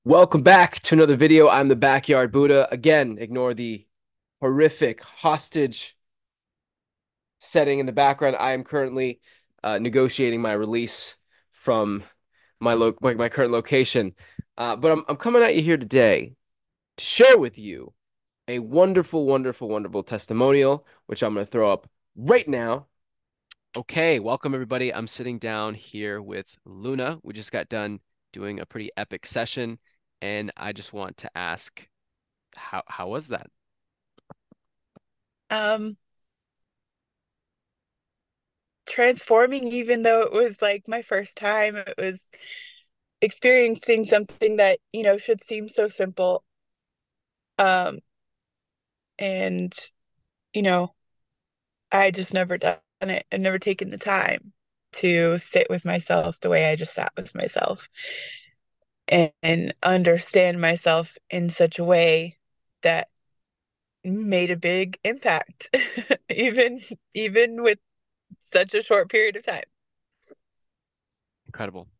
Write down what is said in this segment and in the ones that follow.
Welcome back to another video. I'm the Backyard Buddha. Again, ignore the horrific hostage setting in the background. I am currently negotiating my release from my current location. But I'm coming at you here today to share with you a wonderful, wonderful, wonderful testimonial, which I'm going to throw up right now. Okay, welcome everybody. I'm sitting down here with Luna. We just got done doing a pretty epic session, and I just want to ask, how was that? Um, Transforming, even though it was like my first time, it was experiencing something that, should seem so simple. Um, and, you know, I just never done it and never taken the time to sit with myself the way I just sat with myself and understand myself in such a way that made a big impact, even even with such a short period of time. Incredible.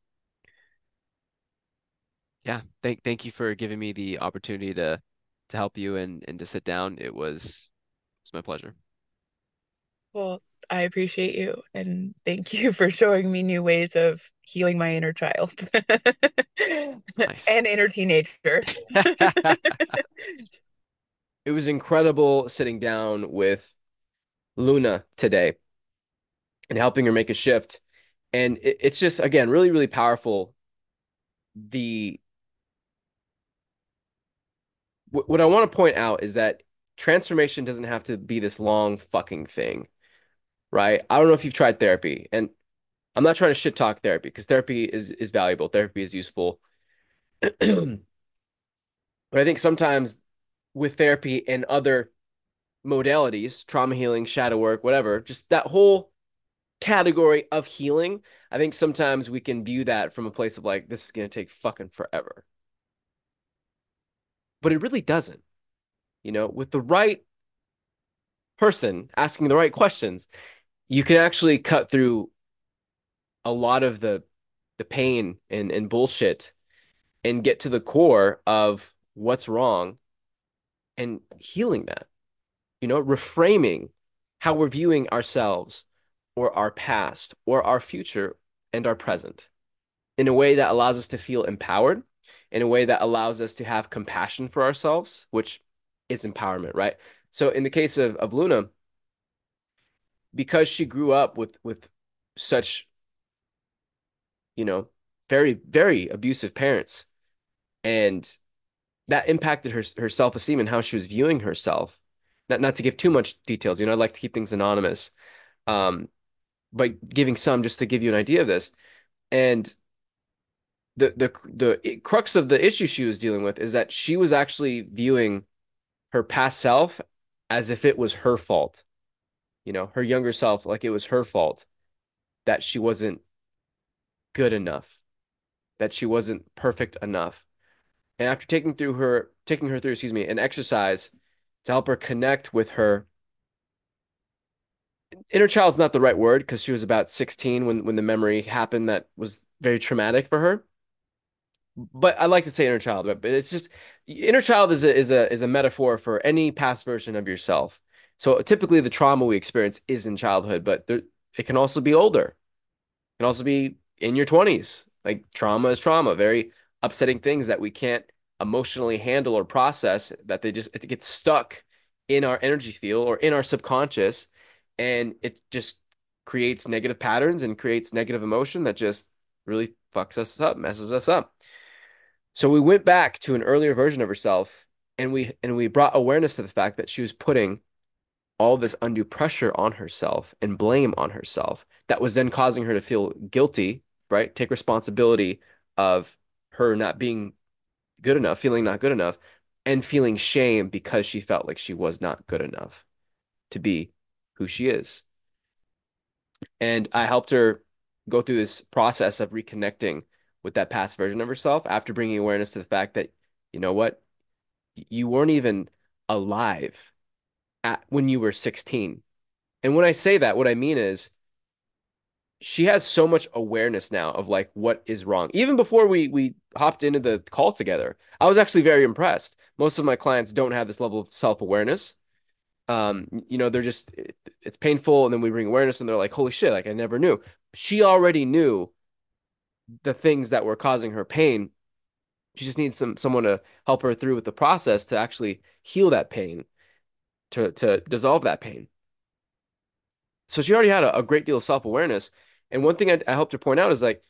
Yeah, thank you for giving me the opportunity to help you and to sit down. It's my pleasure. Well, I appreciate you and thank you for showing me new ways of healing my inner child Nice. and inner teenager. It was incredible sitting down with Luna today and helping her make a shift. And it's just, again, really, really powerful. The what I want to point out is that transformation doesn't have to be this long fucking thing, right? I don't know if you've tried therapy, and I'm not trying to shit talk therapy because therapy is valuable, therapy is useful. But I think sometimes with therapy and other modalities, trauma healing, shadow work, whatever, just that whole category of healing, I think sometimes we can view that from a place of like, this is going to take fucking forever. But it really doesn't. With the right person asking the right questions, you can actually cut through a lot of the pain and bullshit and get to the core of what's wrong and healing that, reframing how we're viewing ourselves or our past or our future and our present in a way that allows us to feel empowered, in a way that allows us to have compassion for ourselves, which is empowerment, right? So in the case of Luna, because she grew up with such, you know, very, very abusive parents, and that impacted her self-esteem and how she was viewing herself. Not to give too much details, I'd like to keep things anonymous. Um, but giving some just to give you an idea of this. And the crux of the issue she was dealing with is that she was actually viewing her past self as if it was her fault, her younger self, like it was her fault that she wasn't good enough, that she wasn't perfect enough. And after taking her through, excuse me, an exercise to help her connect with her inner child's not the right word because she was about 16 when the memory happened that was very traumatic for her. But I like to say inner child, but it's just inner child is a metaphor for any past version of yourself. So typically the trauma we experience is in childhood, but it can also be older. It can also be in your 20s. Like trauma is trauma, very upsetting things that we can't emotionally handle or process, that it gets stuck in our energy field or in our subconscious, and it just creates negative patterns and creates negative emotion that just really fucks us up, messes us up. So we went back to an earlier version of herself, and we brought awareness to the fact that she was putting all this undue pressure on herself and blame on herself that was then causing her to feel guilty, right? Take responsibility of her not being good enough, feeling not good enough, and feeling shame because she felt like she was not good enough to be who she is. And I helped her go through this process of reconnecting with that past version of herself after bringing awareness to the fact that, you know what, you weren't even alive when you were 16. And when I say that, what I mean is she has so much awareness now of like what is wrong. Even before we hopped into the call together, I was actually very impressed. Most of my clients don't have this level of self-awareness. They're just it's painful, and then we bring awareness, and they're like, "Holy shit! Like I never knew." She already knew the things that were causing her pain. She just needs someone to help her through with the process to actually heal that pain, to dissolve that pain. So she already had a great deal of self-awareness. And one thing I hope to point out is like,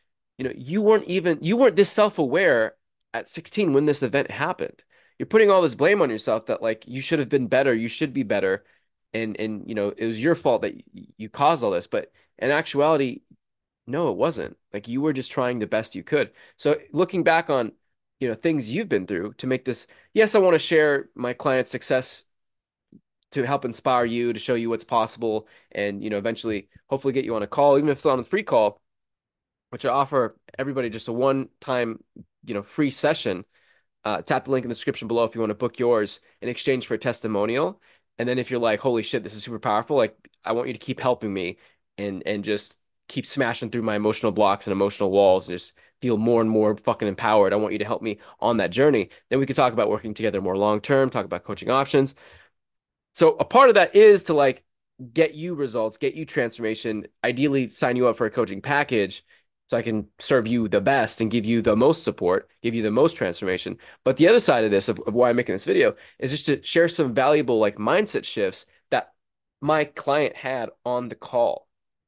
you weren't this self-aware at 16 when this event happened. You're putting all this blame on yourself that like you should have been better, you should be better, and it was your fault that you caused all this. But in actuality, no, it wasn't. Like you were just trying the best you could. So looking back on, things you've been through to make this, yes, I want to share my client's success to help inspire you, to show you what's possible, and eventually, hopefully, get you on a call, even if it's on a free call, which I offer everybody just a one-time, free session. Tap the link in the description below if you want to book yours in exchange for a testimonial. And then if you're like, holy shit, this is super powerful, like I want you to keep helping me and just keep smashing through my emotional blocks and emotional walls and just feel more and more fucking empowered. I want you to help me on that journey. Then we could talk about working together more long term, talk about coaching options. So a part of that is to like get you results, get you transformation, ideally sign you up for a coaching package so I can serve you the best and give you the most support, give you the most transformation. But the other side of this, of why I'm making this video, is just to share some valuable like mindset shifts that my client had on the call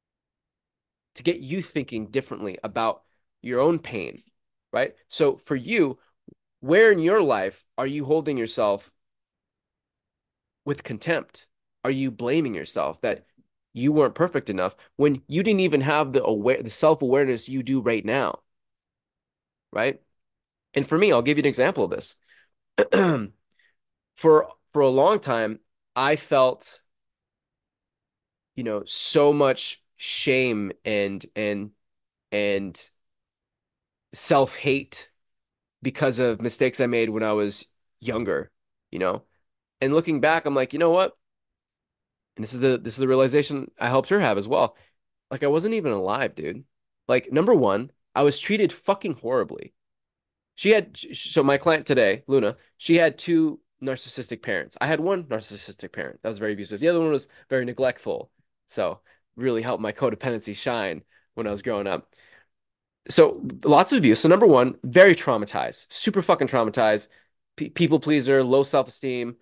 to get you thinking differently about your own pain, right? So for you, where in your life are you holding yourself with contempt? Are you blaming yourself that you weren't perfect enough when you didn't even have the self-awareness you do right now, right? And for me, I'll give you an example of this. For a long time, I felt, so much shame and self-hate because of mistakes I made when I was younger, you know? And looking back, I'm like, you know what? And this is the realization I helped her have as well. Like I wasn't even alive, dude. Like number one, I was treated fucking horribly. So my client today, Luna, she had two narcissistic parents. I had one narcissistic parent that was very abusive. The other one was very neglectful. So really helped my codependency shine when I was growing up. So lots of abuse. So number one, very traumatized, super fucking traumatized, people pleaser, low self-esteem,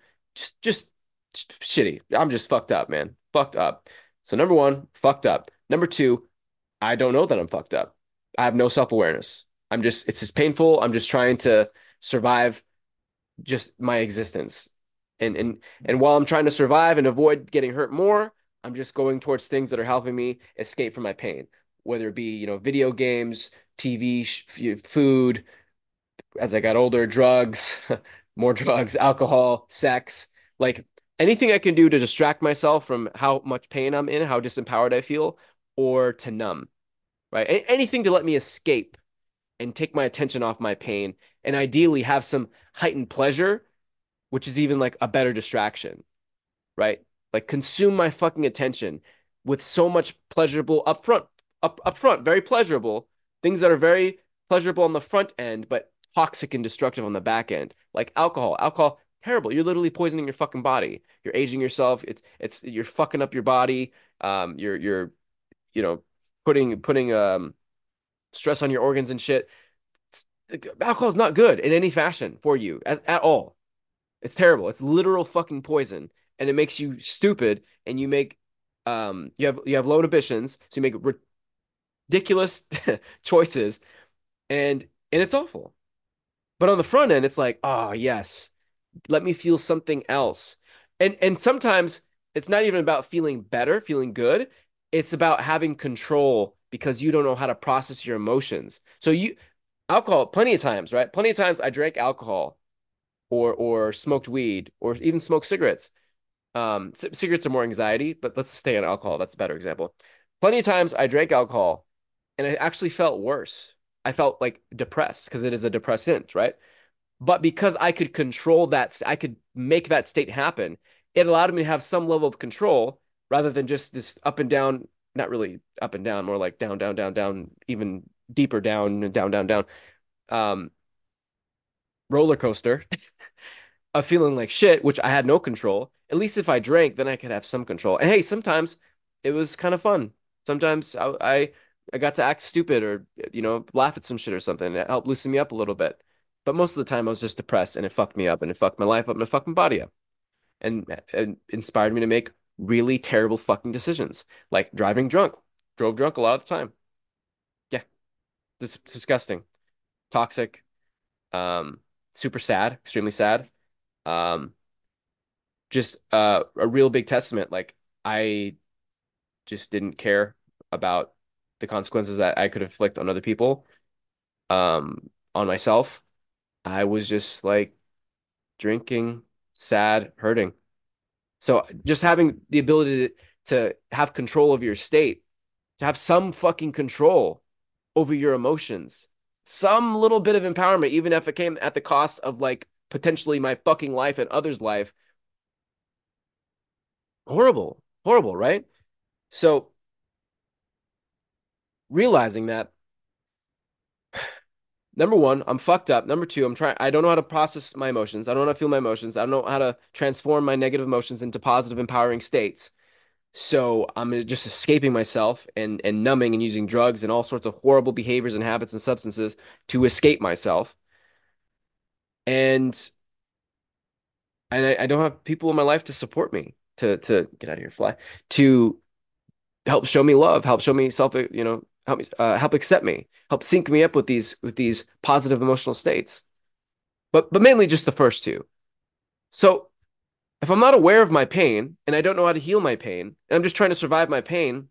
just shitty. I'm just fucked up, man. Fucked up. So number one, fucked up. Number two, I don't know that I'm fucked up. I have no self-awareness. It's just painful. I'm just trying to survive just my existence. And while I'm trying to survive and avoid getting hurt more, I'm just going towards things that are helping me escape from my pain, whether it be, video games, TV, food, as I got older, drugs, more drugs, alcohol, sex, like anything I can do to distract myself from how much pain I'm in, how disempowered I feel, or to numb, right? Anything to let me escape and take my attention off my pain and ideally have some heightened pleasure, which is even like a better distraction, right? Like consume my fucking attention with so much pleasurable upfront, very pleasurable things that are very pleasurable on the front end, but toxic and destructive on the back end, like alcohol. Alcohol, terrible. You're literally poisoning your fucking body. You're aging yourself. It's you're fucking up your body. You're you know putting stress on your organs and shit. Alcohol is not good in any fashion for you at all. It's terrible. It's literal fucking poison, and it makes you stupid. And you have low inhibitions, so you make ridiculous choices, and it's awful. But on the front end, it's like, oh yes, let me feel something else. And sometimes it's not even about feeling better, feeling good. It's about having control because you don't know how to process your emotions. So alcohol, plenty of times, right? Plenty of times I drank alcohol or smoked weed or even smoked cigarettes. Cigarettes are more anxiety, but let's stay on alcohol. That's a better example. Plenty of times I drank alcohol and I actually felt worse. I felt like depressed because it is a depressant, right? But because I could control that, I could make that state happen. It allowed me to have some level of control rather than just this up and down. not really up and down, more like down, down, down, down, even deeper down, down, down, down. Um, roller coaster of feeling like shit, which I had no control. At least if I drank, then I could have some control. And hey, sometimes it was kind of fun. Sometimes I got to act stupid or laugh at some shit or something. It helped loosen me up a little bit. But most of the time I was just depressed and it fucked me up and it fucked my life up and it fucked my body up and inspired me to make really terrible fucking decisions, like driving drunk. Drove drunk a lot of the time. Yeah, this disgusting, toxic, um, super sad, extremely sad. Um, just a real big testament. Like I just didn't care about the consequences that I could inflict on other people, on myself. I was just like drinking, sad, hurting. So just having the ability to have control of your state, to have some fucking control over your emotions, some little bit of empowerment, even if it came at the cost of like potentially my fucking life and others' life. Horrible, horrible, right? So realizing that, number one, I'm fucked up. Number two, I don't know how to process my emotions. I don't know how to feel my emotions. I don't know how to transform my negative emotions into positive, empowering states. So I'm just escaping myself and numbing and using drugs and all sorts of horrible behaviors and habits and substances to escape myself. And I don't have people in my life to support me, to get out of here, fly, to help show me love, help show me self, help me help accept me, help sync me up with these positive emotional states. But mainly just the first two. So if I'm not aware of my pain and I don't know how to heal my pain, and I'm just trying to survive my pain,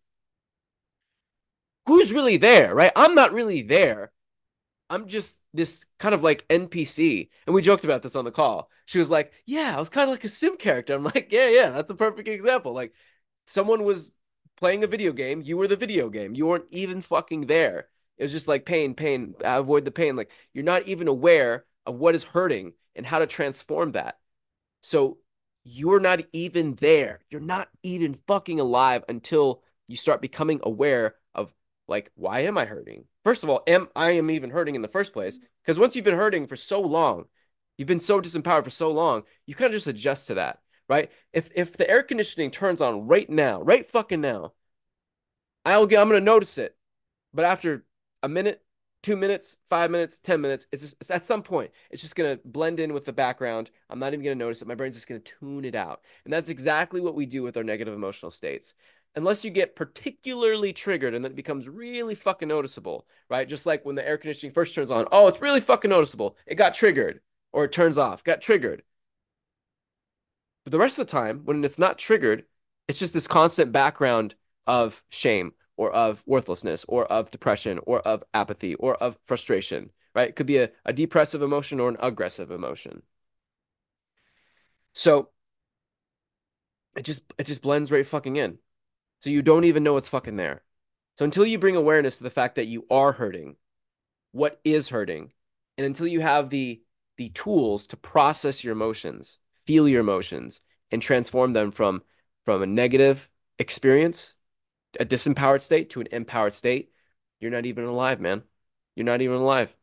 who's really there, right? I'm not really there. I'm just this kind of like NPC. And we joked about this on the call. She was like, "Yeah, I was kind of like a sim character." I'm like, "Yeah, yeah, that's a perfect example." Like someone was playing a video game, you were the video game. You weren't even fucking there. It was just like pain, pain, avoid the pain. Like you're not even aware of what is hurting and how to transform that. So you're not even there. You're not even fucking alive until you start becoming aware of like, why am I hurting? First of all, am I am even hurting in the first place? Because once you've been hurting for so long, you've been so disempowered for so long, you kind of just adjust to that, right? If the air conditioning turns on right now, right fucking now, I'm gonna notice it. But after a minute, 2 minutes, 5 minutes, 10 minutes, it's at some point, it's just gonna blend in with the background. I'm not even gonna notice it. My brain's just gonna tune it out. And that's exactly what we do with our negative emotional states. Unless you get particularly triggered and then it becomes really fucking noticeable, right? Just like when the air conditioning first turns on. Oh, it's really fucking noticeable. It got triggered. Or it turns off, got triggered. But the rest of the time, when it's not triggered, it's just this constant background of shame or of worthlessness or of depression or of apathy or of frustration, right? It could be a depressive emotion or an aggressive emotion. So it just blends right fucking in. So you don't even know it's fucking there. So until you bring awareness to the fact that you are hurting, what is hurting, and until you have the tools to process your emotions, feel your emotions, and transform them from a negative experience, a disempowered state to an empowered state, you're not even alive, man. You're not even alive.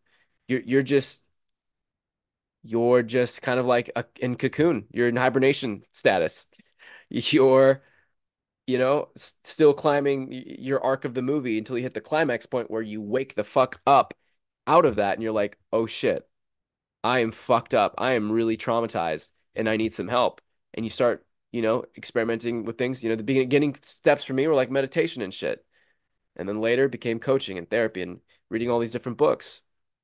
You're just kind of like in cocoon. You're in hibernation status. You're, still climbing your arc of the movie until you hit the climax point where you wake the fuck up out of that and you're like, "Oh shit. I am fucked up. I am really traumatized and I need some help." And you start, experimenting with things. The beginning steps for me were like meditation and shit. And then later became coaching and therapy and reading all these different books,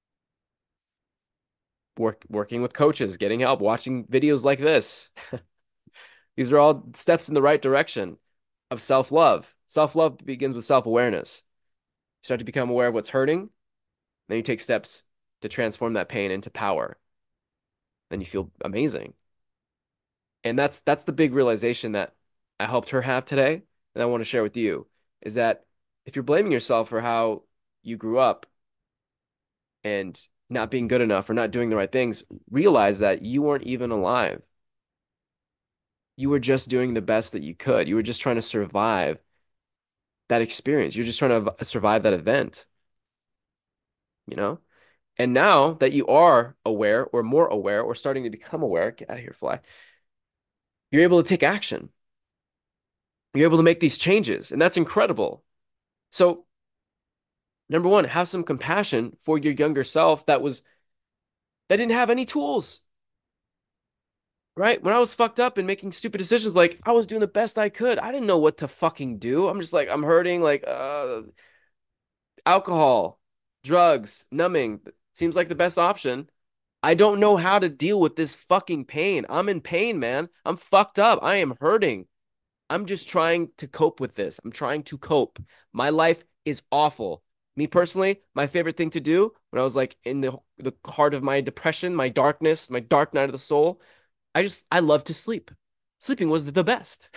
working with coaches, getting help, watching videos like this. These are all steps in the right direction of self-love. Self-love begins with self-awareness. You start to become aware of what's hurting, then you take steps to transform that pain into power. Then you feel amazing. And that's the big realization that I helped her have today, and I want to share with you is that if you're blaming yourself for how you grew up and not being good enough or not doing the right things, realize that you weren't even alive. You were just doing the best that you could. You were just trying to survive that experience. You're just trying to survive that event, you know? And now that you are aware or more aware or starting to become aware, get out of here, fly, you're able to take action. You're able to make these changes, and that's incredible. So, number one, have some compassion for your younger self that didn't have any tools, right? When I was fucked up and making stupid decisions, like I was doing the best I could. I didn't know what to fucking do. I'm just like, I'm hurting, like alcohol, drugs, numbing seems like the best option. I don't know how to deal with this fucking pain. I'm in pain, man. I'm fucked up. I am hurting. I'm just trying to cope with this. I'm trying to cope. My life is awful. Me personally, my favorite thing to do when I was like in the heart of my depression, my darkness, my dark night of the soul, I love to sleep. Sleeping was the best.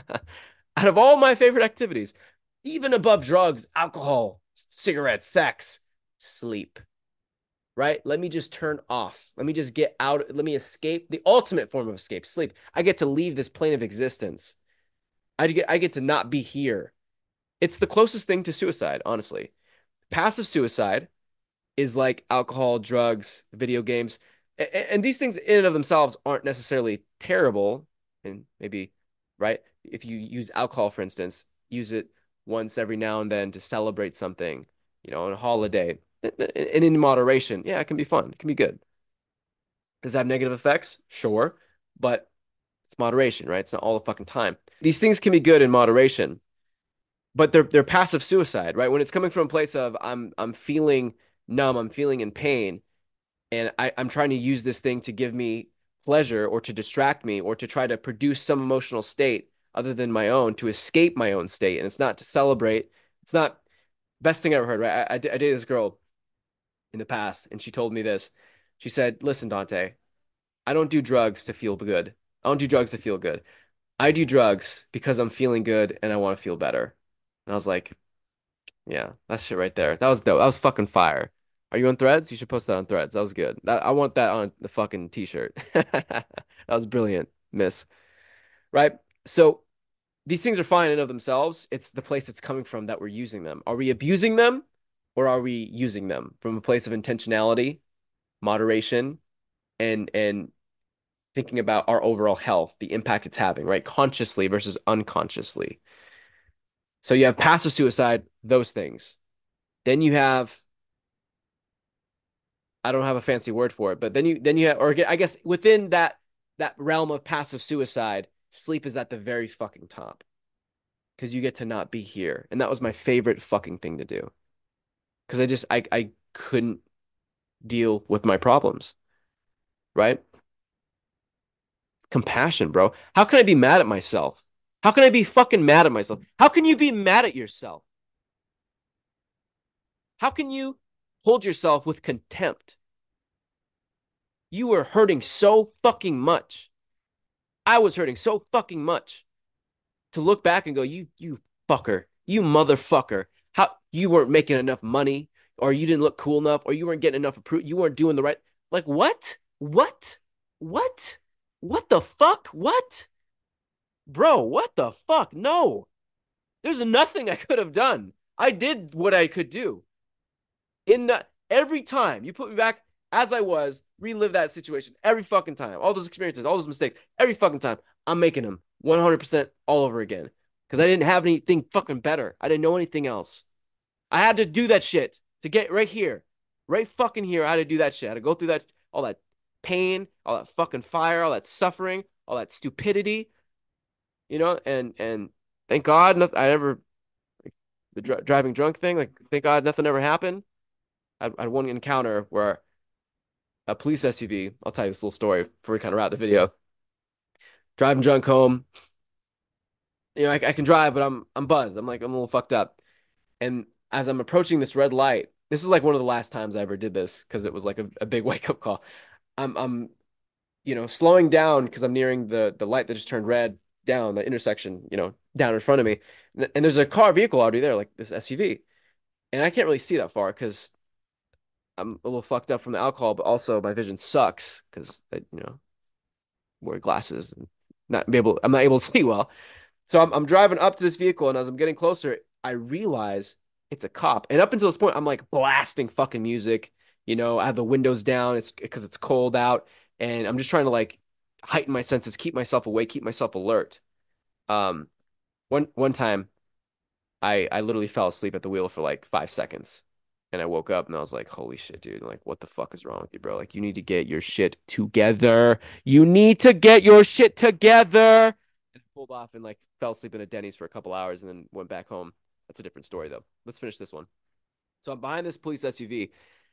Out of all my favorite activities, even above drugs, alcohol, cigarettes, sex, sleep, right? Let me just turn off. Let me just get out. Let me escape the ultimate form of escape, sleep. I get to leave this plane of existence. I get to not be here. It's the closest thing to suicide, honestly. Passive suicide is like alcohol, drugs, video games. And these things in and of themselves aren't necessarily terrible. And maybe, right? If you use alcohol, for instance, use it once every now and then to celebrate something, on a holiday. And in moderation, yeah, it can be fun. It can be good. Does it have negative effects? Sure. But it's moderation, right? It's not all the fucking time. These things can be good in moderation, but they're passive suicide, right? When it's coming from a place of I'm feeling numb, I'm feeling in pain, and I'm trying to use this thing to give me pleasure or to distract me or to try to produce some emotional state other than my own to escape my own state. And it's not to celebrate. It's not best thing I ever heard, right? I dated this girl in the past, and she told me this. She said, "Listen, Dante, I don't do drugs to feel good. I don't do drugs to feel good. I do drugs because I'm feeling good and I want to feel better." And I was like, yeah, that shit right there. That was dope. That was fucking fire. Are you on Threads? You should post that on Threads. That was good. I want that on the fucking t-shirt. That was brilliant, miss. Right? So these things are fine in and of themselves. It's the place it's coming from that we're using them. Are we abusing them or are we using them from a place of intentionality, moderation, and thinking about our overall health, the impact it's having, right? Consciously versus unconsciously. So you have passive suicide, those things. Then you have I don't have a fancy word for it, but then you have, or I guess within that realm of passive suicide, sleep is at the very fucking top because you get to not be here, and that was my favorite fucking thing to do because I couldn't deal with my problems, right? Compassion, bro. How can I be mad at myself? How can I be fucking mad at myself? How can you be mad at yourself? How can you hold yourself with contempt? You were hurting so fucking much. I was hurting so fucking much to look back and go, you fucker, you motherfucker. How you weren't making enough money, or you didn't look cool enough, or you weren't getting enough approved, you weren't doing the right. Like what? What? What? What the fuck? What? Bro, what the fuck? No. There's nothing I could have done. I did what I could do. In the every time you put me back as I was, relive that situation every fucking time. All those experiences, all those mistakes, every fucking time. I'm making them 100% all over again. Because I didn't have anything fucking better. I didn't know anything else. I had to do that shit to get right here. Right fucking here. I had to do that shit. I had to go through that, all that pain, all that fucking fire, all that suffering, all that stupidity, and thank God I never, the driving drunk thing, like, thank God nothing ever happened. I had one encounter where a police SUV. I'll tell you this little story before we kind of wrap the video. Driving drunk home. I can drive, but I'm buzzed. I'm a little fucked up. And as I'm approaching this red light, this is like one of the last times I ever did this because it was like a big wake up call. I'm slowing down because I'm nearing the light that just turned red down the intersection, down in front of me. And there's a vehicle already there, like this SUV. And I can't really see that far because I'm a little fucked up from the alcohol, but also my vision sucks because I wear glasses and I'm not able to see well. So I'm driving up to this vehicle, and as I'm getting closer, I realize it's a cop. And up until this point, I'm like blasting fucking music. I have the windows down. It's because it's cold out, and I'm just trying to like heighten my senses, keep myself awake, keep myself alert. Um, one time, I literally fell asleep at the wheel for like 5 seconds, and I woke up and I was like, "Holy shit, dude! Like, what the fuck is wrong with you, bro? Like, you need to get your shit together. You need to get your shit together." And pulled off and like fell asleep in a Denny's for a couple hours and then went back home. That's a different story though. Let's finish this one. So I'm behind this police SUV,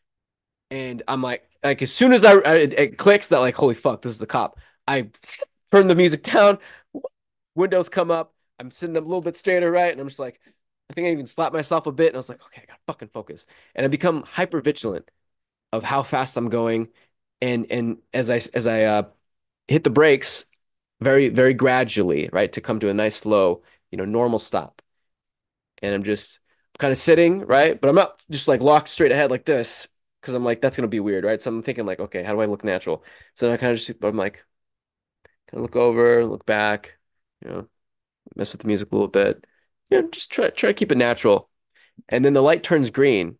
and I'm like as soon as it clicks that like, holy fuck, this is a cop. I turn the music down, windows come up. I'm sitting a little bit straighter, right, and I'm just like, I think I even slapped myself a bit, and I was like, okay, I gotta fucking focus, and I become hyper vigilant of how fast I'm going, and as I hit the brakes very very gradually, right, to come to a nice slow, normal stop, and I'm just kind of sitting, right? But I'm not just like locked straight ahead like this because I'm like, that's gonna be weird, right? So I'm thinking like, okay, how do I look natural? So I kind of just, I'm like, kind of look over, look back, you know, mess with the music a little bit, just try to keep it natural. And then the light turns green,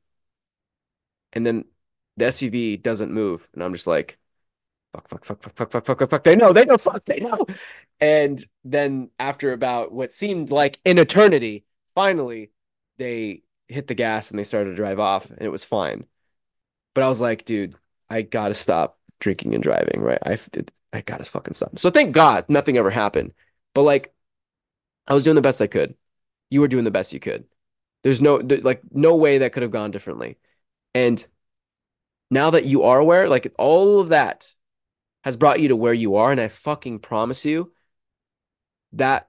and then the SUV doesn't move, and I'm just like, fuck, fuck, fuck, fuck, fuck, fuck, fuck, fuck, fuck. They know, fuck, they know. And then after about what seemed like an eternity, finally they hit the gas and they started to drive off, and it was fine. But I was like, dude, I gotta stop drinking and driving, right? I gotta fucking stop. So thank God nothing ever happened. But like, I was doing the best I could. You were doing the best you could. Like no way that could have gone differently. And now that you are aware, like all of that has brought you to where you are, and I fucking promise you that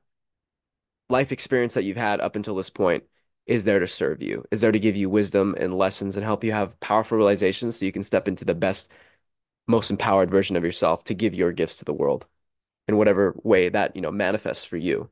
life experience that you've had up until this point is there to serve you, is there to give you wisdom and lessons and help you have powerful realizations so you can step into the best, most empowered version of yourself to give your gifts to the world in whatever way that, manifests for you.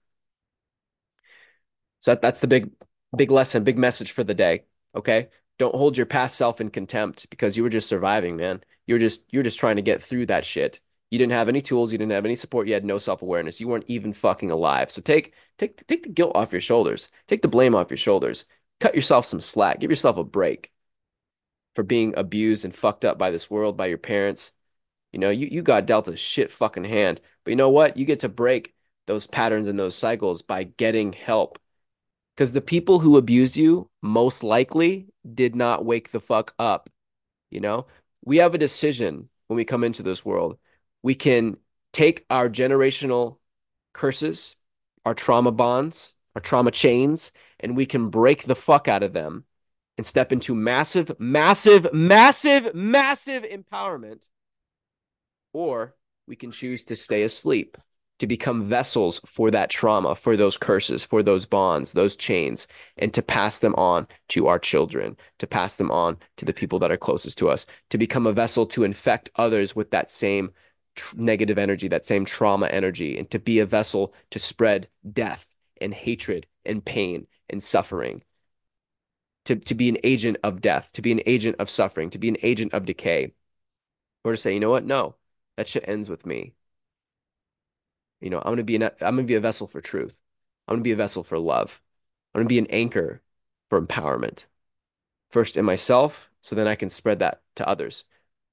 So that's the big lesson, big message for the day. Okay. Don't hold your past self in contempt because you were just surviving, man. You were just trying to get through that shit. You didn't have any tools, you didn't have any support, you had no self-awareness. You weren't even fucking alive. So take the guilt off your shoulders. Take the blame off your shoulders. Cut yourself some slack. Give yourself a break for being abused and fucked up by this world, by your parents. You got dealt a shit fucking hand. But you know what? You get to break those patterns and those cycles by getting help. Because the people who abused you most likely did not wake the fuck up. You know, we have a decision when we come into this world. We can take our generational curses, our trauma bonds, our trauma chains, and we can break the fuck out of them and step into massive, massive, massive, massive empowerment, or we can choose to stay asleep, to become vessels for that trauma, for those curses, for those bonds, those chains, and to pass them on to our children, to pass them on to the people that are closest to us, to become a vessel to infect others with that same negative energy, that same trauma energy, and to be a vessel to spread death and hatred and pain and suffering. To be an agent of death, to be an agent of suffering, to be an agent of decay, or to say, you know what? No, that shit ends with me. I'm gonna be a vessel for truth. I'm gonna be a vessel for love. I'm gonna be an anchor for empowerment. First in myself, so then I can spread that to others.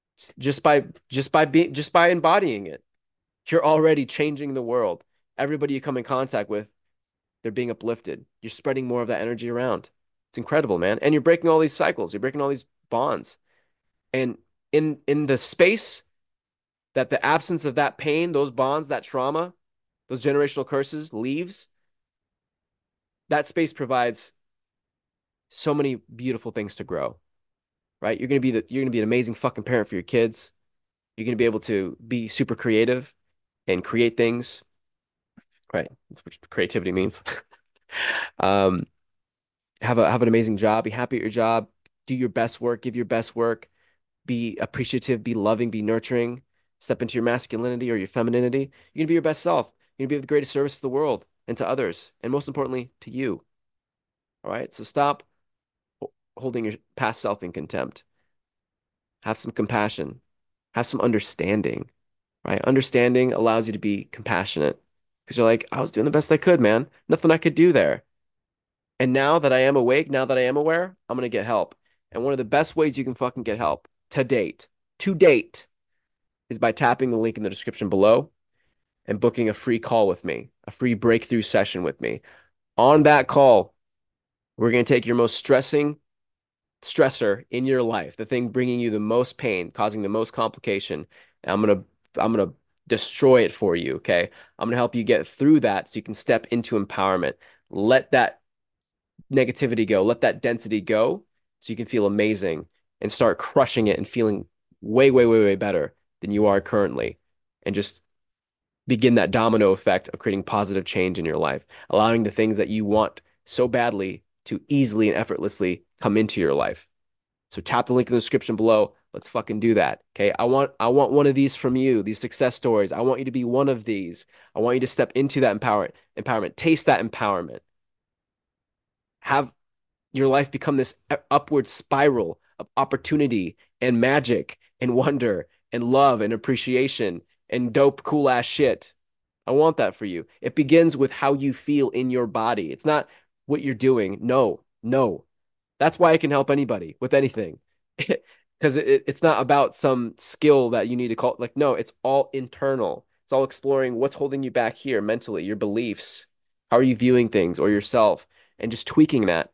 Just by embodying it, you're already changing the world. Everybody you come in contact with, they're being uplifted. You're spreading more of that energy around. It's incredible, man. And you're breaking all these cycles. You're breaking all these bonds. And in the space that the absence of that pain, those bonds, that trauma, those generational curses leaves, that space provides so many beautiful things to grow, right? You're gonna be an amazing fucking parent for your kids. You're gonna be able to be super creative and create things, right? That's what creativity means. Um, have an amazing job, be happy at your job, do your best work, give your best work, be appreciative, be loving, be nurturing, step into your masculinity or your femininity. You're gonna be your best self. You're gonna be of the greatest service to the world and to others, and most importantly, to you. All right. So stop holding your past self in contempt. Have some compassion. Have some understanding, right? Understanding allows you to be compassionate because you're like, I was doing the best I could, man. Nothing I could do there. And now that I am awake, now that I am aware, I'm gonna get help. And one of the best ways you can fucking get help to date, is by tapping the link in the description below and booking a free call with me, a free breakthrough session with me. On that call, we're gonna take your most stressing stressor in your life, the thing bringing you the most pain, causing the most complication, and I'm gonna destroy it for you, okay? I'm gonna help you get through that so you can step into empowerment. Let that negativity go, let that density go so you can feel amazing and start crushing it and feeling way, way, way, way better than you are currently. And just begin that domino effect of creating positive change in your life, allowing the things that you want so badly to easily and effortlessly come into your life. So tap the link in the description below. Let's fucking do that. Okay. I want one of these from you, these success stories. I want you to be one of these. I want you to step into that empowerment, taste that empowerment. Have your life become this upward spiral of opportunity and magic and wonder and love and appreciation and dope, cool ass shit. I want that for you. It begins with how you feel in your body. It's not what you're doing. No, no. That's why I can help anybody with anything. Because it's not about some skill that you need to call. Like, no, it's all internal. It's all exploring what's holding you back here mentally, your beliefs. How are you viewing things or yourself? And just tweaking that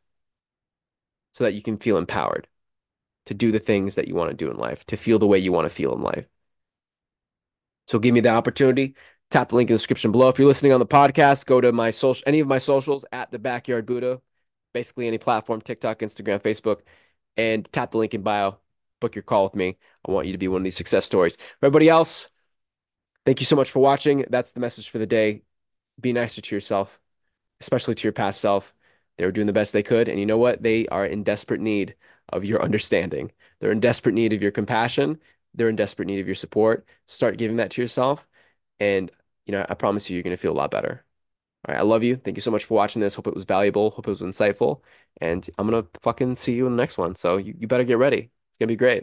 so that you can feel empowered to do the things that you want to do in life, to feel the way you want to feel in life. So give me the opportunity. Tap the link in the description below. If you're listening on the podcast, go to my social, any of my socials at the Backyard Buddha, basically any platform, TikTok, Instagram, Facebook, and tap the link in bio. Book your call with me. I want you to be one of these success stories. For everybody else, thank you so much for watching. That's the message for the day. Be nicer to yourself, especially to your past self. They were doing the best they could. And you know what? They are in desperate need of your understanding. They're in desperate need of your compassion. They're in desperate need of your support. Start giving that to yourself. And, I promise you, you're going to feel a lot better. All right. I love you. Thank you so much for watching this. Hope it was valuable. Hope it was insightful. And I'm going to fucking see you in the next one. So you better get ready. It's going to be great.